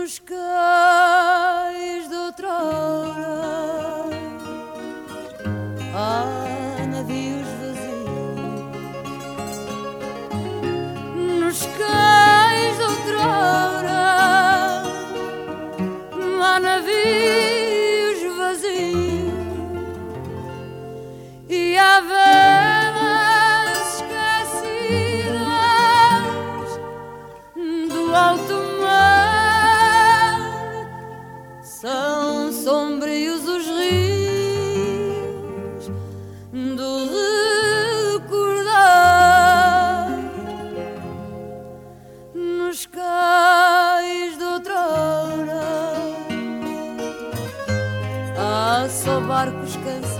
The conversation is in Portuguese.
nos cais de outrora há navios vazios, nos cais de outrora há navios vazios e há velas esquecidas do alto mar. São sombrios os rios do recordar, nos cais de outrora há só barcos cansados